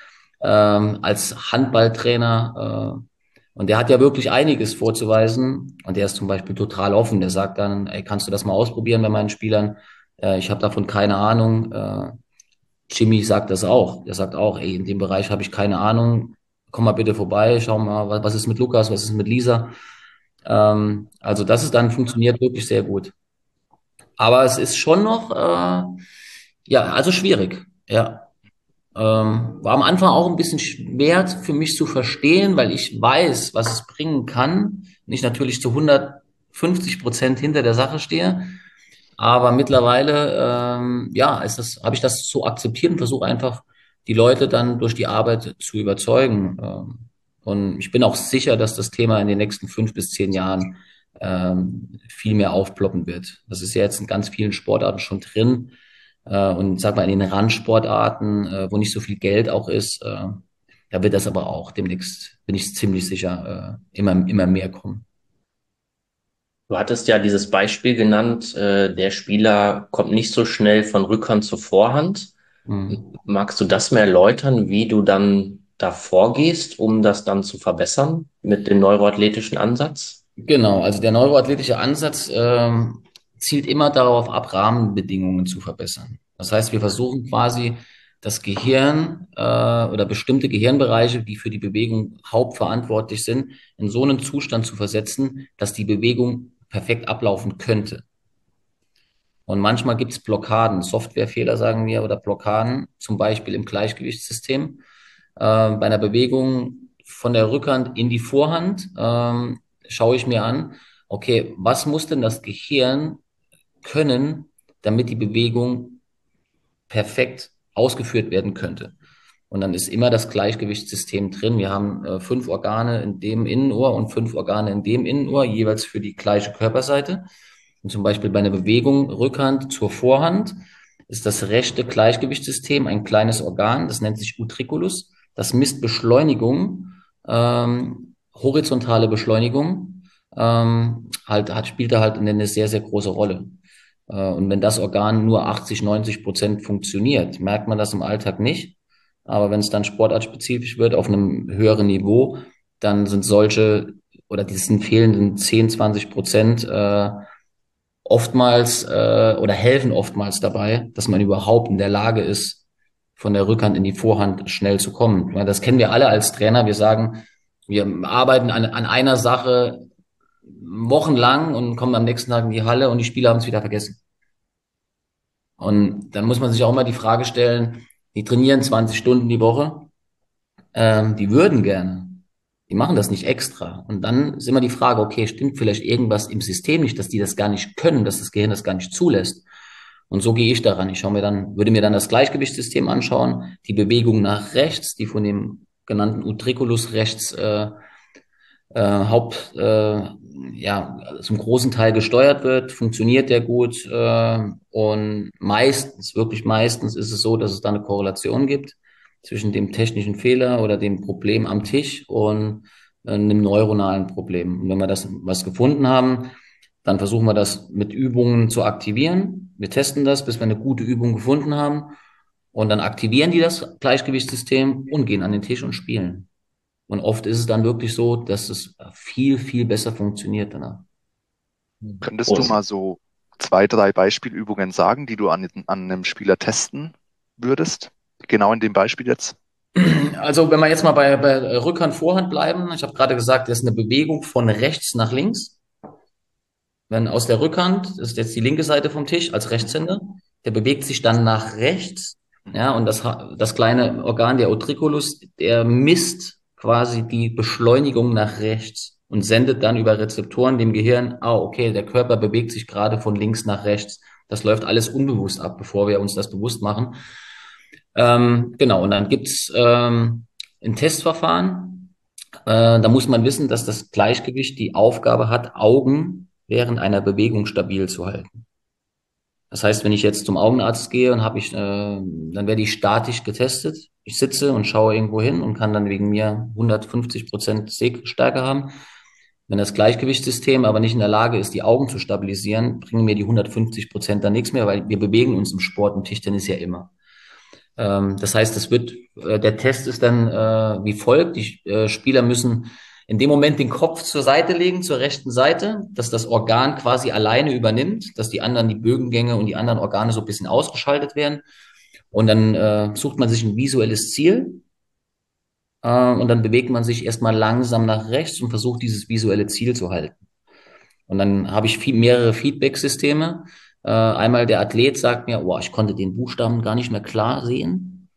als Handballtrainer und der hat ja wirklich einiges vorzuweisen und der ist zum Beispiel total offen. Der sagt dann, ey, kannst du das mal ausprobieren bei meinen Spielern? Ich habe davon keine Ahnung. Jimmy sagt das auch. Der sagt auch, ey, in dem Bereich habe ich keine Ahnung. Komm mal bitte vorbei, schau mal, was ist mit Lukas, was ist mit Lisa. Also das ist dann funktioniert wirklich sehr gut. Aber es ist schon noch, ja, also schwierig. Ja. War am Anfang auch ein bisschen schwer für mich zu verstehen, weil ich weiß, was es bringen kann. Und ich natürlich zu 150% hinter der Sache stehe. Aber mittlerweile, ja, habe ich das so akzeptiert und versuche einfach, die Leute dann durch die Arbeit zu überzeugen. Und ich bin auch sicher, dass das Thema in den nächsten 5 bis 10 Jahren viel mehr aufploppen wird. Das ist ja jetzt in ganz vielen Sportarten schon drin. Und sag mal, in den Randsportarten, wo nicht so viel Geld auch ist, da wird das aber auch demnächst, bin ich ziemlich sicher, immer mehr kommen. Du hattest ja dieses Beispiel genannt, der Spieler kommt nicht so schnell von Rückhand zu Vorhand. Mhm. Magst du das mehr erläutern, wie du dann da vorgehst, um das dann zu verbessern mit dem neuroathletischen Ansatz? Genau, also der neuroathletische Ansatz zielt immer darauf ab, Rahmenbedingungen zu verbessern. Das heißt, wir versuchen quasi das Gehirn oder bestimmte Gehirnbereiche, die für die Bewegung hauptverantwortlich sind, in so einen Zustand zu versetzen, dass die Bewegung perfekt ablaufen könnte. Und manchmal gibt es Blockaden, Softwarefehler sagen wir, oder Blockaden, zum Beispiel im Gleichgewichtssystem. Bei einer Bewegung von der Rückhand in die Vorhand schaue ich mir an, okay, was muss denn das Gehirn können, damit die Bewegung perfekt ausgeführt werden könnte? Und dann ist immer das Gleichgewichtssystem drin. Wir haben 5 Organe in dem Innenohr und 5 Organe in dem Innenohr, jeweils für die gleiche Körperseite. Und zum Beispiel bei einer Bewegung Rückhand zur Vorhand ist das rechte Gleichgewichtssystem ein kleines Organ, das nennt sich Utriculus. Das misst Beschleunigung, horizontale Beschleunigung, spielt da halt eine sehr, sehr große Rolle. Und wenn das Organ nur 80-90% funktioniert, merkt man das im Alltag nicht. Aber wenn es dann sportartspezifisch wird, auf einem höheren Niveau, dann sind solche oder diesen fehlenden 10-20% oftmals oder helfen oftmals dabei, dass man überhaupt in der Lage ist, von der Rückhand in die Vorhand schnell zu kommen. Ja, das kennen wir alle als Trainer. Wir sagen, wir arbeiten an einer Sache wochenlang und kommen am nächsten Tag in die Halle und die Spieler haben es wieder vergessen. Und dann muss man sich auch mal die Frage stellen, die trainieren 20 Stunden die Woche, die würden gerne. Die machen das nicht extra. Und dann ist immer die Frage, okay, stimmt vielleicht irgendwas im System nicht, dass die das gar nicht können, dass das Gehirn das gar nicht zulässt. Und so gehe ich daran. Würde mir dann das Gleichgewichtssystem anschauen, die Bewegung nach rechts, die von dem genannten Utriculus rechts zum großen Teil gesteuert wird, funktioniert der gut und wirklich meistens ist es so, dass es da eine Korrelation gibt zwischen dem technischen Fehler oder dem Problem am Tisch und einem neuronalen Problem. Und wenn wir was gefunden haben, dann versuchen wir das mit Übungen zu aktivieren. Wir testen das, bis wir eine gute Übung gefunden haben und dann aktivieren die das Gleichgewichtssystem und gehen an den Tisch und spielen. Und oft ist es dann wirklich so, dass es viel, viel besser funktioniert danach. Könntest du mal so 2, 3 Beispielübungen sagen, die du an einem Spieler testen würdest? Genau in dem Beispiel jetzt? Also wenn wir jetzt mal bei Rückhand, Vorhand bleiben, ich habe gerade gesagt, das ist eine Bewegung von rechts nach links. Wenn aus der Rückhand, das ist jetzt die linke Seite vom Tisch als Rechtshänder, der bewegt sich dann nach rechts. Ja, und das kleine Organ, der Utriculus, der misst quasi die Beschleunigung nach rechts und sendet dann über Rezeptoren dem Gehirn, okay, der Körper bewegt sich gerade von links nach rechts. Das läuft alles unbewusst ab, bevor wir uns das bewusst machen. Genau, und dann gibt's ein Testverfahren. Da muss man wissen, dass das Gleichgewicht die Aufgabe hat, Augen während einer Bewegung stabil zu halten. Das heißt, wenn ich jetzt zum Augenarzt gehe und dann werde ich statisch getestet. Ich sitze und schaue irgendwo hin und kann dann wegen mir 150% Sehstärke haben. Wenn das Gleichgewichtssystem aber nicht in der Lage ist, die Augen zu stabilisieren, bringen mir die 150% dann nichts mehr, weil wir bewegen uns im Sport, im Tischtennis ja immer. Das heißt, der Test ist dann wie folgt. Die Spieler müssen in dem Moment den Kopf zur Seite legen, zur rechten Seite, dass das Organ quasi alleine übernimmt, dass die Bögengänge und die anderen Organe so ein bisschen ausgeschaltet werden. Und dann sucht man sich ein visuelles Ziel und dann bewegt man sich erstmal langsam nach rechts und versucht, dieses visuelle Ziel zu halten. Und dann habe ich mehrere Feedback-Systeme. Einmal der Athlet sagt mir, ich konnte den Buchstaben gar nicht mehr klar sehen.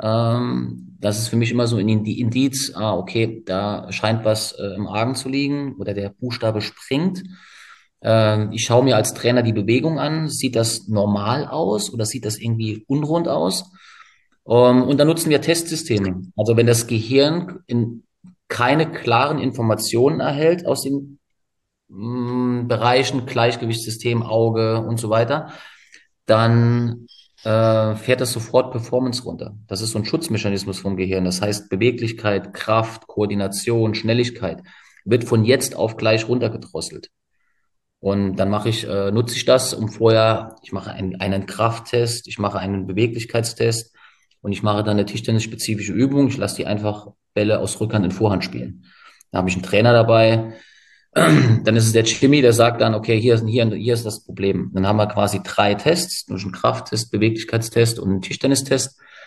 Das ist für mich immer so ein Indiz, okay, da scheint was im Argen zu liegen oder der Buchstabe springt. Ich schaue mir als Trainer die Bewegung an. Sieht das normal aus oder sieht das irgendwie unrund aus? Und dann nutzen wir Testsysteme. Also wenn das Gehirn keine klaren Informationen erhält aus den Bereichen Gleichgewichtssystem, Auge und so weiter, dann fährt das sofort Performance runter. Das ist so ein Schutzmechanismus vom Gehirn. Das heißt, Beweglichkeit, Kraft, Koordination, Schnelligkeit wird von jetzt auf gleich runtergedrosselt. Und dann nutze ich das, ich mache einen Krafttest, ich mache einen Beweglichkeitstest und ich mache dann eine tischtennisspezifische Übung. Ich lasse die einfach Bälle aus Rückhand in Vorhand spielen. Da habe ich einen Trainer dabei. Dann ist es der Jimmy, der sagt dann, okay, hier ist das Problem. Dann haben wir quasi 3 Tests, durch einen Krafttest, Beweglichkeitstest und einen Tischtennistest.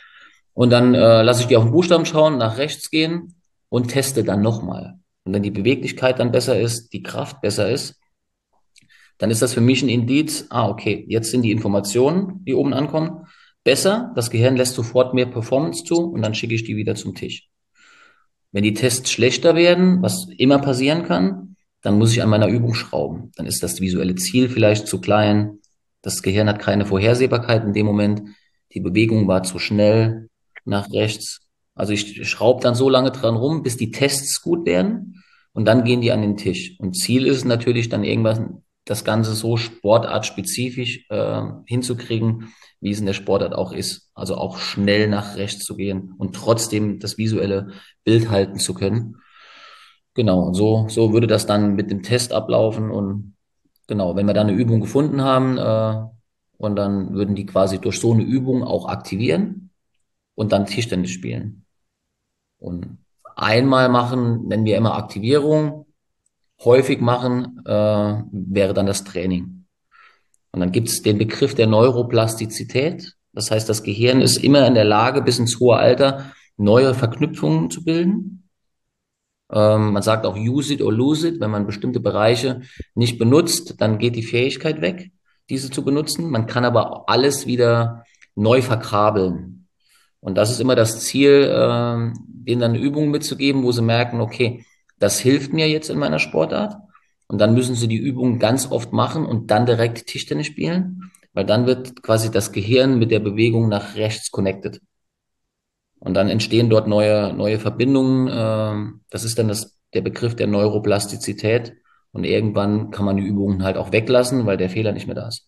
Und dann lasse ich die auf den Buchstaben schauen, nach rechts gehen und teste dann nochmal. Und wenn die Beweglichkeit dann besser ist, die Kraft besser ist, dann ist das für mich ein Indiz, okay, jetzt sind die Informationen, die oben ankommen, besser. Das Gehirn lässt sofort mehr Performance zu und dann schicke ich die wieder zum Tisch. Wenn die Tests schlechter werden, was immer passieren kann, dann muss ich an meiner Übung schrauben. Dann ist das visuelle Ziel vielleicht zu klein. Das Gehirn hat keine Vorhersehbarkeit in dem Moment. Die Bewegung war zu schnell nach rechts. Also ich schraube dann so lange dran rum, bis die Tests gut werden und dann gehen die an den Tisch. Und Ziel ist natürlich dann irgendwas, das Ganze so sportartspezifisch hinzukriegen, wie es in der Sportart auch ist. Also auch schnell nach rechts zu gehen und trotzdem das visuelle Bild halten zu können. Genau, und so würde das dann mit dem Test ablaufen. Und genau, wenn wir dann eine Übung gefunden haben, und dann würden die quasi durch so eine Übung auch aktivieren und dann Tischtennis spielen. Und einmal machen, nennen wir immer Aktivierung, häufig machen, wäre dann das Training. Und dann gibt es den Begriff der Neuroplastizität. Das heißt, das Gehirn ist immer in der Lage, bis ins hohe Alter neue Verknüpfungen zu bilden. Man sagt auch use it or lose it. Wenn man bestimmte Bereiche nicht benutzt, dann geht die Fähigkeit weg, diese zu benutzen. Man kann aber alles wieder neu verkabeln. Und das ist immer das Ziel, denen dann Übungen mitzugeben, wo sie merken, okay, das hilft mir jetzt in meiner Sportart. Und dann müssen sie die Übungen ganz oft machen und dann direkt Tischtennis spielen, weil dann wird quasi das Gehirn mit der Bewegung nach rechts connected. Und dann entstehen dort neue Verbindungen. Das ist dann der Begriff der Neuroplastizität. Und irgendwann kann man die Übungen halt auch weglassen, weil der Fehler nicht mehr da ist.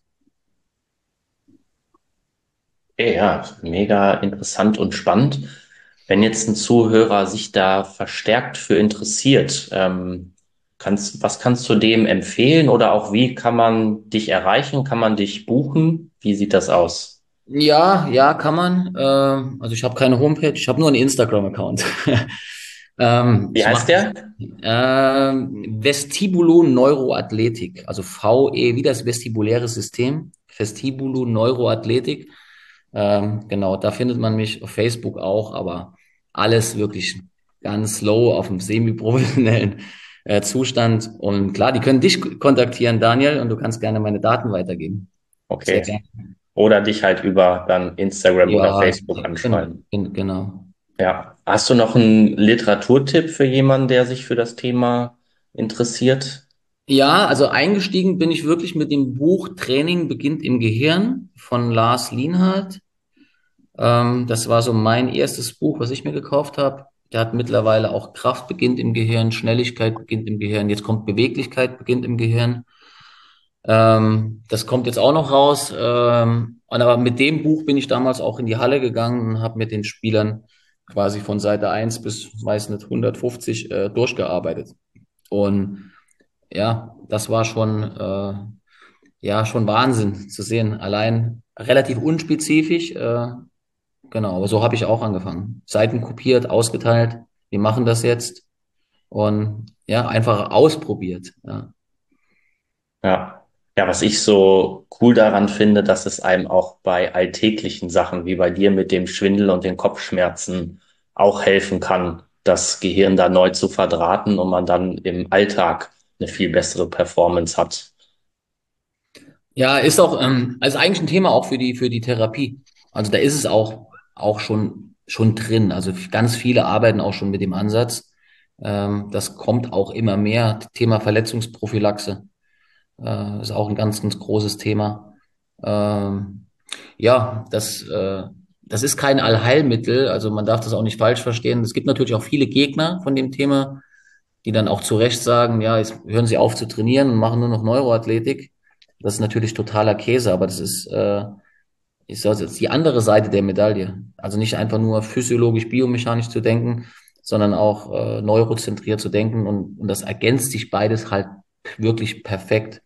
Ja, mega interessant und spannend. Wenn jetzt ein Zuhörer sich da verstärkt für interessiert, was kannst du dem empfehlen oder auch wie kann man dich erreichen? Kann man dich buchen? Wie sieht das aus? Ja, kann man. Also ich habe keine Homepage, ich habe nur einen Instagram-Account. Wie Ich heißt mache der? Vestibulo-Neuroathletik, also VE, wie das vestibuläre System, Vestibulo-Neuroathletik. Genau, da findet man mich auf Facebook auch, aber alles wirklich ganz low auf einem semi-professionellen Zustand. Und klar, die können dich kontaktieren, Daniel, und du kannst gerne meine Daten weitergeben. Sehr Okay. gerne. Oder dich halt über dann Instagram oder Ja, Facebook anschreiben. genau. Ja. Hast du noch einen Literaturtipp für jemanden, der sich für das Thema interessiert? Ja, also eingestiegen bin ich wirklich mit dem Buch Training beginnt im Gehirn von Lars Lienhardt. Das war so mein erstes Buch, was ich mir gekauft habe. Der hat mittlerweile auch Kraft beginnt im Gehirn, Schnelligkeit beginnt im Gehirn, jetzt kommt Beweglichkeit beginnt im Gehirn. Das kommt jetzt auch noch raus. Und aber mit dem Buch bin ich damals auch in die Halle gegangen und habe mit den Spielern quasi von Seite 1 bis meistens 150 durchgearbeitet. Und ja, das war schon Wahnsinn zu sehen. Allein relativ unspezifisch, genau, aber so habe ich auch angefangen. Seiten kopiert, ausgeteilt. Wir machen das jetzt und ja, einfach ausprobiert. Ja. Ja. Ja, was ich so cool daran finde, dass es einem auch bei alltäglichen Sachen wie bei dir mit dem Schwindel und den Kopfschmerzen auch helfen kann, das Gehirn da neu zu verdrahten und man dann im Alltag eine viel bessere Performance hat. Ja, ist auch, also eigentlich ein Thema auch für die Therapie. Also da ist es auch schon drin. Also ganz viele arbeiten auch schon mit dem Ansatz. Das kommt auch immer mehr. Thema Verletzungsprophylaxe, ist auch ein ganz großes Thema. Ähm, ja, das ist kein Allheilmittel. Also man darf das auch nicht falsch verstehen. Es gibt natürlich auch viele Gegner von dem Thema, die dann auch zu Recht sagen, ja, jetzt hören Sie auf zu trainieren und machen nur noch Neuroathletik. Das ist natürlich totaler Käse, aber das ist also jetzt die andere Seite der Medaille. Also nicht einfach nur physiologisch, biomechanisch zu denken, sondern auch neurozentriert zu denken und das ergänzt sich beides halt wirklich perfekt.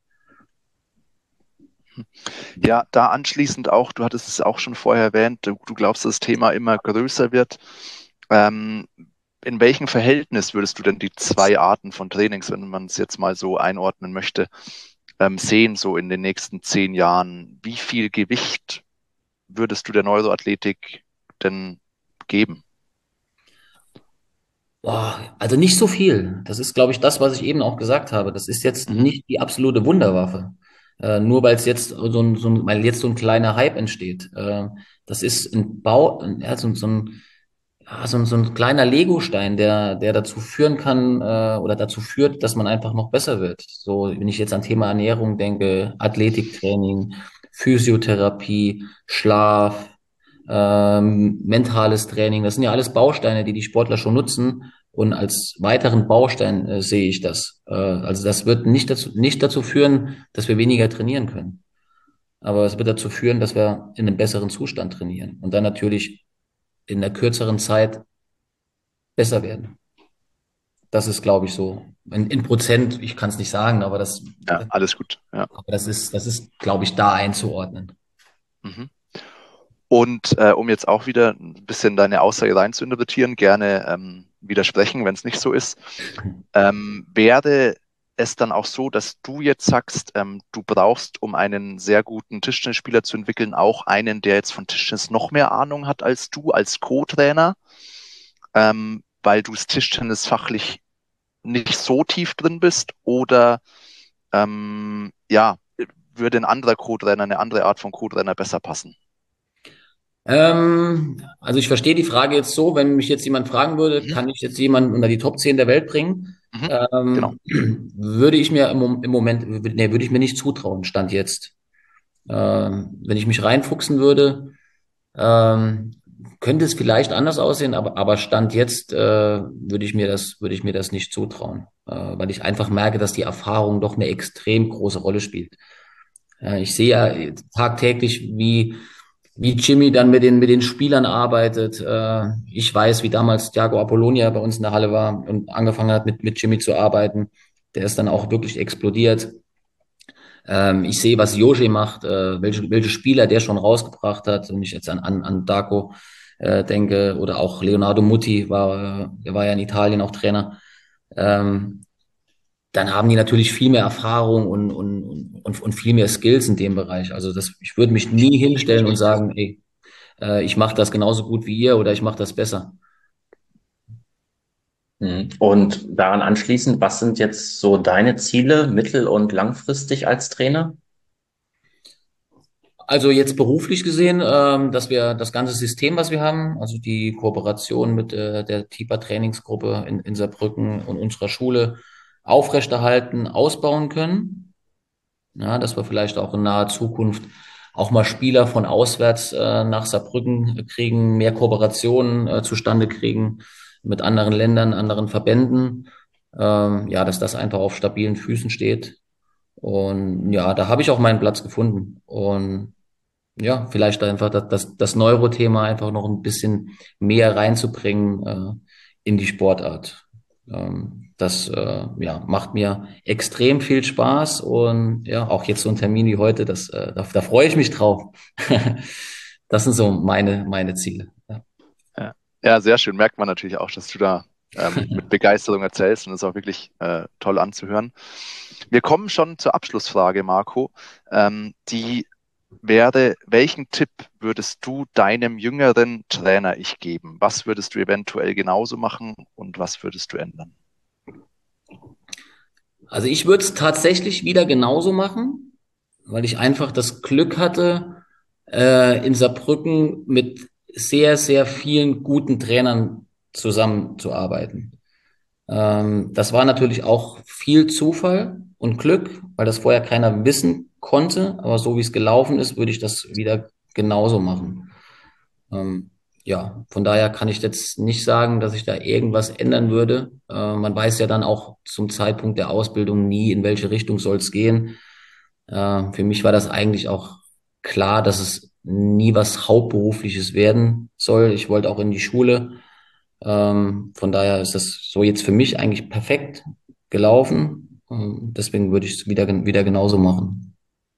Ja, da anschließend auch, du hattest es auch schon vorher erwähnt, du glaubst, dass das Thema immer größer wird. Ähm, in welchem Verhältnis würdest du denn die zwei Arten von Trainings, wenn man es jetzt mal so einordnen möchte, sehen, so in den nächsten 10 Jahren? Wie viel Gewicht würdest du der Neuroathletik denn Tipp geben? Boah, also nicht so viel. Das ist, glaube ich, das, was ich eben auch gesagt habe. Das ist jetzt nicht die absolute Wunderwaffe. Nur weil es jetzt weil jetzt so ein kleiner Hype entsteht. Das ist ein ja, so ein kleiner Legostein, der dazu führen kann, oder dazu führt, dass man einfach noch besser wird. So, wenn ich jetzt an Thema Ernährung denke, Athletiktraining, Physiotherapie, Schlaf, mentales Training, das sind ja alles Bausteine, die die Sportler schon nutzen. Und als weiteren Baustein sehe ich das. Also das wird nicht dazu führen, dass wir weniger trainieren können. Aber es wird dazu führen, dass wir in einem besseren Zustand trainieren. Und dann natürlich in der kürzeren Zeit besser werden. Das ist, glaube ich, so. In Prozent, ich kann es nicht sagen, aber Ja, alles gut. Ja. das ist, glaube ich, da einzuordnen. Mhm. Und um jetzt auch wieder ein bisschen deine Aussage rein zu interpretieren, gerne widersprechen, wenn es nicht so ist. Wäre es dann auch so, dass du jetzt sagst, du brauchst, um einen sehr guten Tischtennisspieler zu entwickeln, auch einen, der jetzt von Tischtennis noch mehr Ahnung hat als du, als Co-Trainer, weil du das Tischtennis fachlich nicht so tief drin bist? Oder ja, würde ein anderer Co-Trainer, eine andere Art von Co-Trainer besser passen? Also ich verstehe die Frage jetzt so, wenn mich jetzt jemand fragen würde, kann ich jetzt jemanden unter die Top 10 der Welt bringen? Mhm. Genau. Würde ich mir im Moment, nee, würde ich mir nicht zutrauen, Stand jetzt. Wenn ich mich reinfuchsen würde, ähm, könnte es vielleicht anders aussehen, aber Stand jetzt würde ich mir das nicht zutrauen, weil ich einfach merke, dass die Erfahrung doch eine extrem große Rolle spielt. Ich sehe ja tagtäglich, wie Jimmy dann mit den Spielern arbeitet. Ich weiß, wie damals Thiago Apollonia bei uns in der Halle war und angefangen hat, mit Jimmy zu arbeiten. Der ist dann auch wirklich explodiert. Ich sehe, was Jože macht, welche Spieler der schon rausgebracht hat. Und ich jetzt an Darko denke, oder auch Leonardo Muti der war ja in Italien auch Trainer. Ähm, Dann haben die natürlich viel mehr Erfahrung und viel mehr Skills in dem Bereich. Also ich würde mich nie hinstellen und sagen, ey, ich mache das genauso gut wie ihr oder ich mache das besser. Und daran anschließend, was sind jetzt so deine Ziele mittel- und langfristig als Trainer? Also jetzt beruflich gesehen, dass wir das ganze System, was wir haben, also die Kooperation mit der TIPA Trainingsgruppe in Saarbrücken und unserer Schule aufrechterhalten, ausbauen können. Ja, dass wir vielleicht auch in naher Zukunft auch mal Spieler von auswärts nach Saarbrücken kriegen, mehr Kooperationen zustande kriegen mit anderen Ländern, anderen Verbänden. Ja, dass das einfach auf stabilen Füßen steht. Und ja, da habe ich auch meinen Platz gefunden. Und ja, vielleicht einfach das Neurothema einfach noch ein bisschen mehr reinzubringen in die Sportart. Das ja, macht mir extrem viel Spaß und ja, auch jetzt so ein Termin wie heute, da freue ich mich drauf. Das sind so meine Ziele. Ja. Ja. Ja, sehr schön. Merkt man natürlich auch, dass du da mit Begeisterung erzählst und das ist auch wirklich toll anzuhören. Wir kommen schon zur Abschlussfrage, Marco. Die wäre, welchen Tipp würdest du deinem jüngeren Trainer-Ich geben? Was würdest du eventuell genauso machen und was würdest du ändern? Also ich würde es tatsächlich wieder genauso machen, weil ich einfach das Glück hatte, in Saarbrücken mit sehr, sehr vielen guten Trainern zusammenzuarbeiten. Das war natürlich auch viel Zufall und Glück, weil das vorher keiner wissen konnte. Aber so wie es gelaufen ist, würde ich das wieder genauso machen. Ja, von daher kann ich jetzt nicht sagen, dass ich da irgendwas ändern würde. Man weiß ja dann auch zum Zeitpunkt der Ausbildung nie, in welche Richtung soll es gehen. Für mich war das eigentlich auch klar, dass es nie was Hauptberufliches werden soll. Ich wollte auch in die Schule. Von daher ist das so jetzt für mich eigentlich perfekt gelaufen. Deswegen würde ich es wieder genauso machen.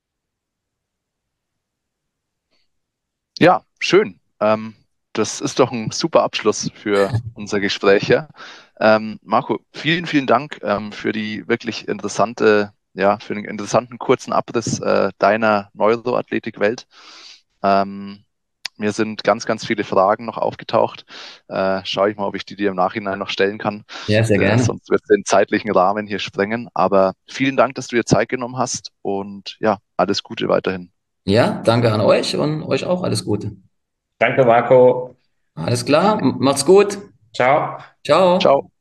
Ja, schön. Das ist doch ein super Abschluss für unser Gespräch hier. Marco, vielen, vielen Dank für die wirklich interessante, ja, für den interessanten kurzen Abriss deiner Neuroathletik-Welt. Mir sind ganz, ganz viele Fragen noch aufgetaucht. Schaue ich mal, ob ich die dir im Nachhinein noch stellen kann. Ja, sehr gerne. Sonst wird es den zeitlichen Rahmen hier sprengen. Aber vielen Dank, dass du dir Zeit genommen hast und ja, alles Gute weiterhin. Ja, danke an euch und euch auch alles Gute. Danke, Marco. Alles klar, macht's gut. Ciao. Ciao. Ciao.